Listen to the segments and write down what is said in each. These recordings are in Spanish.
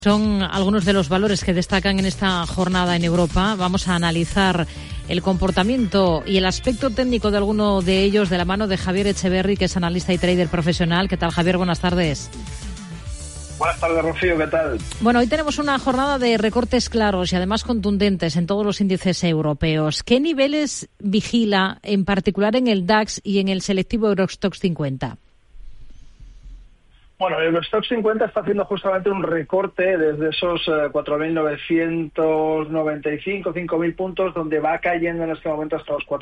Son algunos de los valores que destacan en esta jornada en Europa. Vamos a analizar el comportamiento y el aspecto técnico de alguno de ellos de la mano de Javier Echeverri, que es analista y trader profesional. ¿Qué tal, Javier? Buenas tardes. Buenas tardes, Rocío, ¿qué tal? Bueno, hoy tenemos una jornada de recortes claros y además contundentes en todos los índices europeos. ¿Qué niveles vigila, en particular en el DAX y en el selectivo Eurostoxx 50? Bueno, el Eurostoxx 50 está haciendo justamente un recorte desde esos 4.995, 5.000 puntos, donde va cayendo en este momento hasta los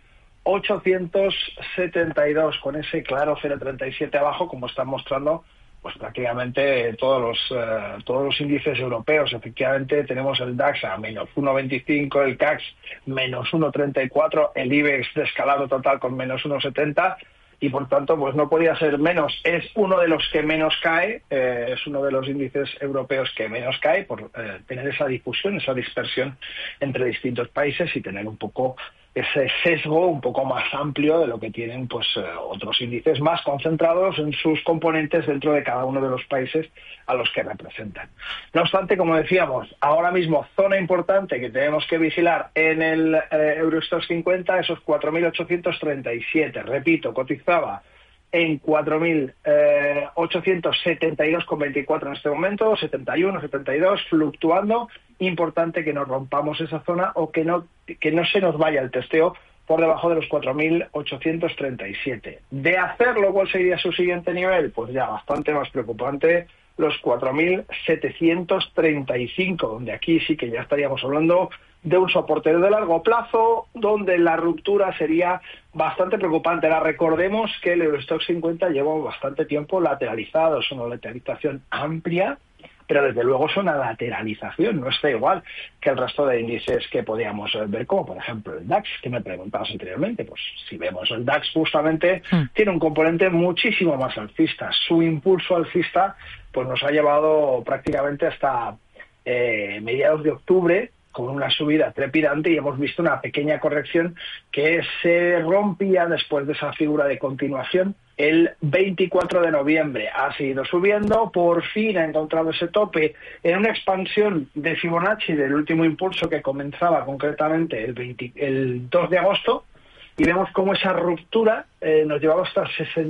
4.872, con ese claro 0,37 abajo, como están mostrando pues prácticamente todos los índices europeos. Efectivamente tenemos el DAX a menos 1,25, el CAC menos 1,34, el IBEX descalado total con menos 1,70, y por tanto pues no podía ser menos. Es uno de los que menos cae, es uno de los índices europeos que menos cae por tener esa difusión, esa dispersión entre distintos países y tener un poco ese sesgo un poco más amplio de lo que tienen pues otros índices más concentrados en sus componentes dentro de cada uno de los países a los que representan. No obstante, como decíamos, ahora mismo zona importante que tenemos que vigilar en el Eurostoxx 50, esos 4.837, repito, cotizaba en 4.872,24 en este momento, 71, 72, fluctuando. Importante que nos rompamos esa zona o que no se nos vaya el testeo por debajo de los 4.837. De hacerlo, ¿cuál sería su siguiente nivel? Pues ya bastante más preocupante, los 4.735, donde aquí sí que ya estaríamos hablando de un soporte de largo plazo, donde la ruptura sería bastante preocupante. Ahora recordemos que el Eurostoxx 50 lleva bastante tiempo lateralizado, es una lateralización amplia, pero desde luego es una lateralización, no está igual que el resto de índices que podíamos ver, como por ejemplo el DAX, que me preguntabas anteriormente. Pues si vemos el DAX, justamente tiene un componente muchísimo más alcista. Su impulso alcista pues nos ha llevado prácticamente hasta mediados de octubre, con una subida trepidante, y hemos visto una pequeña corrección que se rompía después de esa figura de continuación. El 24 de noviembre ha seguido subiendo, por fin ha encontrado ese tope en una expansión de Fibonacci del último impulso que comenzaba concretamente el 2 de agosto, y vemos cómo esa ruptura nos llevaba hasta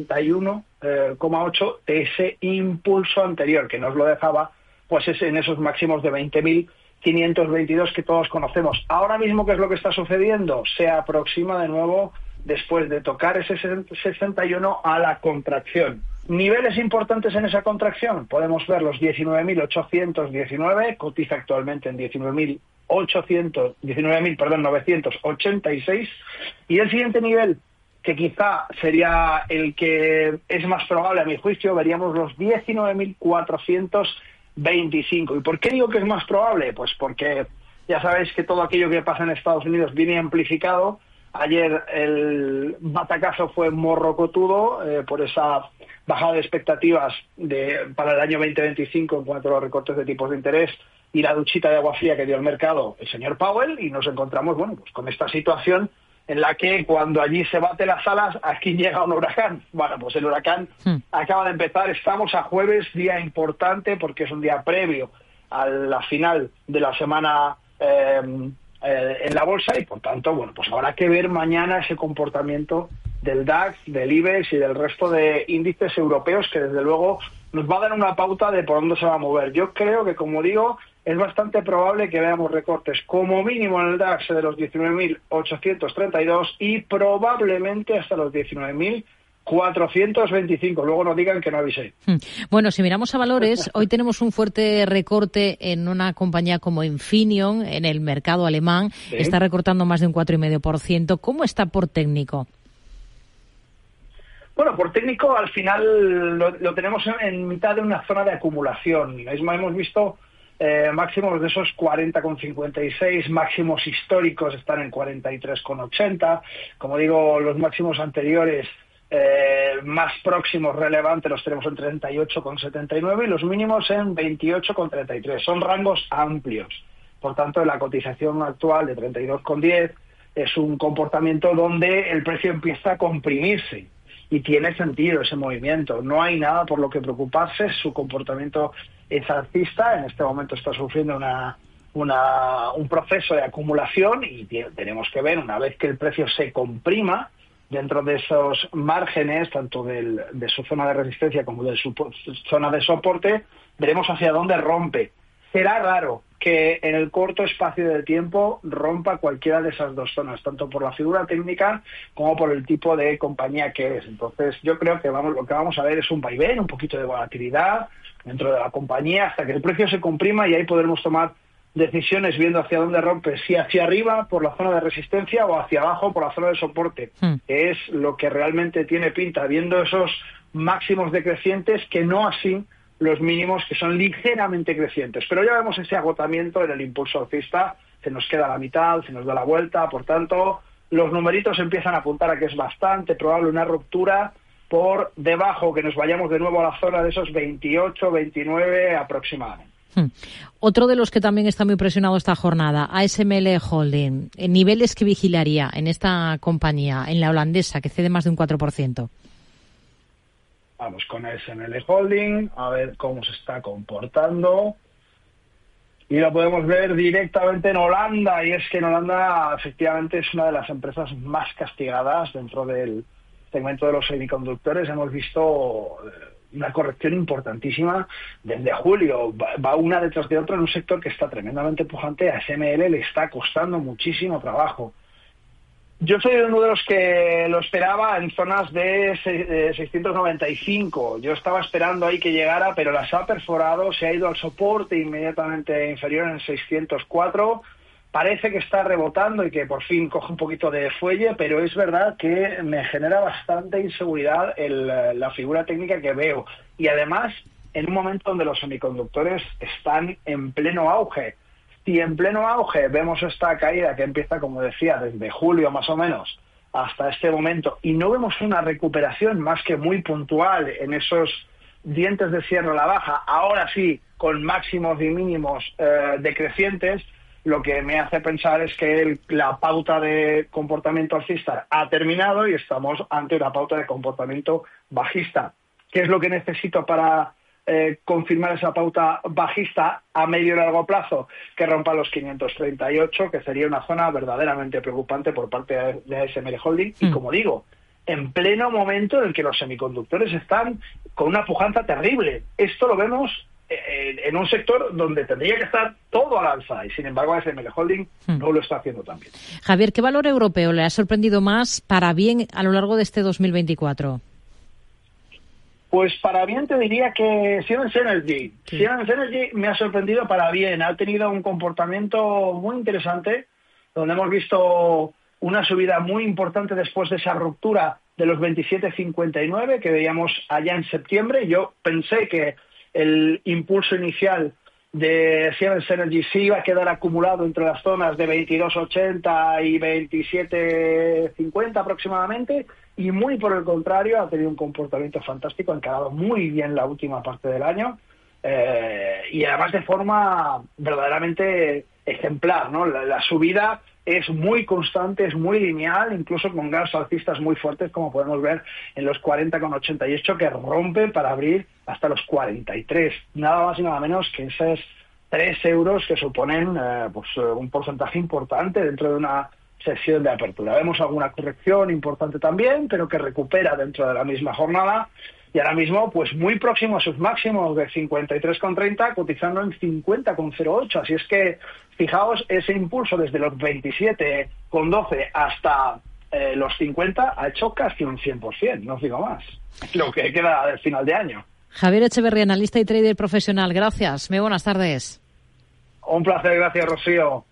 61,8 de ese impulso anterior, que nos lo dejaba pues en esos máximos de 20.522 que todos conocemos. Ahora mismo, ¿qué es lo que está sucediendo? Se aproxima de nuevo, después de tocar ese 61, a la contracción. Niveles importantes en esa contracción, podemos ver los 19.819, cotiza actualmente en 19.986, y el siguiente nivel, que quizá sería el que es más probable a mi juicio, veríamos los 19.425. ¿Y por qué digo que es más probable? Pues porque ya sabéis que todo aquello que pasa en Estados Unidos viene amplificado. Ayer el batacazo fue morrocotudo por esa bajada de expectativas para el año 2025 en cuanto a los recortes de tipos de interés y la duchita de agua fría que dio el mercado el señor Powell, y nos encontramos pues con esta situación en la que cuando allí se bate las alas, aquí llega un huracán. Bueno, pues el huracán acaba de empezar. Estamos a jueves, día importante porque es un día previo a la final de la semana en la bolsa, y por tanto, bueno, pues habrá que ver mañana ese comportamiento del DAX, del IBEX y del resto de índices europeos, que desde luego nos va a dar una pauta de por dónde se va a mover. Yo creo que, como digo, es bastante probable que veamos recortes como mínimo en el DAX de los 19.832 y probablemente hasta los 19.425. Luego no digan que no avisé. Bueno, si miramos a valores, hoy tenemos un fuerte recorte en una compañía como Infineon, en el mercado alemán. ¿Sí? Está recortando más de un 4,5%. ¿Cómo está por técnico? Bueno, por técnico al final lo tenemos en mitad de una zona de acumulación. Hemos visto máximos de esos 40,56, máximos históricos están en 43,80. Como digo, los máximos anteriores más próximos relevantes los tenemos en 38,79 y los mínimos en 28,33. Son rangos amplios. Por tanto, la cotización actual de 32,10 es un comportamiento donde el precio empieza a comprimirse. Y tiene sentido ese movimiento. No hay nada por lo que preocuparse. Su comportamiento es alcista. En este momento está sufriendo un proceso de acumulación y tenemos que ver, una vez que el precio se comprima dentro de esos márgenes, tanto de su zona de resistencia como de su zona de soporte, veremos hacia dónde rompe. Será raro que en el corto espacio de tiempo rompa cualquiera de esas dos zonas, tanto por la figura técnica como por el tipo de compañía que es. Entonces, yo creo que lo que vamos a ver es un vaivén, un poquito de volatilidad dentro de la compañía hasta que el precio se comprima, y ahí podremos tomar decisiones viendo hacia dónde rompe, si hacia arriba por la zona de resistencia o hacia abajo por la zona de soporte, que es lo que realmente tiene pinta, viendo esos máximos decrecientes, que no así los mínimos, que son ligeramente crecientes. Pero ya vemos ese agotamiento en el impulso alcista, se nos queda la mitad, se nos da la vuelta, por tanto, los numeritos empiezan a apuntar a que es bastante probable una ruptura por debajo, que nos vayamos de nuevo a la zona de esos 28, 29 aproximadamente. Otro de los que también está muy presionado esta jornada, ASML Holding. ¿Niveles que vigilaría en esta compañía, en la holandesa, que cede más de un 4%? Vamos con ASML Holding, a ver cómo se está comportando. Y lo podemos ver directamente en Holanda, y es que en Holanda efectivamente es una de las empresas más castigadas dentro del segmento de los semiconductores. Hemos visto una corrección importantísima desde julio, va una detrás de otra en un sector que está tremendamente pujante. A ASML le está costando muchísimo trabajo. Yo soy uno de los que lo esperaba en zonas de 695. Yo estaba esperando ahí que llegara, pero las ha perforado, se ha ido al soporte inmediatamente inferior en 604. Parece que está rebotando y que por fin coge un poquito de fuelle, pero es verdad que me genera bastante inseguridad la figura técnica que veo. Y además, en un momento donde los semiconductores están en pleno auge. Si en pleno auge vemos esta caída que empieza, como decía, desde julio más o menos hasta este momento, y no vemos una recuperación más que muy puntual en esos dientes de cierre a la baja, ahora sí, con máximos y mínimos decrecientes, lo que me hace pensar es que la pauta de comportamiento alcista ha terminado y estamos ante una pauta de comportamiento bajista. ¿Qué es lo que necesito para confirmar esa pauta bajista a medio y largo plazo? Que rompa los 538, que sería una zona verdaderamente preocupante por parte de ASML Holding. Y como digo, en pleno momento en el que los semiconductores están con una pujanza terrible. Esto lo vemos en un sector donde tendría que estar todo al alza, y sin embargo ASML Holding no lo está haciendo tan bien. Javier, ¿qué valor europeo le ha sorprendido más para bien a lo largo de este 2024? Pues para bien te diría que Siemens Energy. Sí. Siemens Energy me ha sorprendido para bien. Ha tenido un comportamiento muy interesante, donde hemos visto una subida muy importante después de esa ruptura de los 27.59 que veíamos allá en septiembre. Yo pensé que el impulso inicial de Siemens Energy sí iba a quedar acumulado entre las zonas de 22.80 y 27.50 aproximadamente, y muy por el contrario ha tenido un comportamiento fantástico, ha encarado muy bien la última parte del año, y además de forma verdaderamente ejemplar, ¿no? La subida es muy constante, es muy lineal, incluso con gaps alcistas muy fuertes, como podemos ver en los 40,88, que rompen para abrir hasta los 43. Nada más y nada menos que esos 3 euros que suponen un porcentaje importante dentro de una sesión de apertura. Vemos alguna corrección importante también, pero que recupera dentro de la misma jornada. Y ahora mismo, pues muy próximo a sus máximos de 53,30, cotizando en 50,08. Así es que, fijaos, ese impulso desde los 27,12 hasta los 50 ha hecho casi un 100%, no os digo más, lo que queda del final de año. Javier Echeverri, analista y trader profesional. Gracias. Muy buenas tardes. Un placer, gracias, Rocío.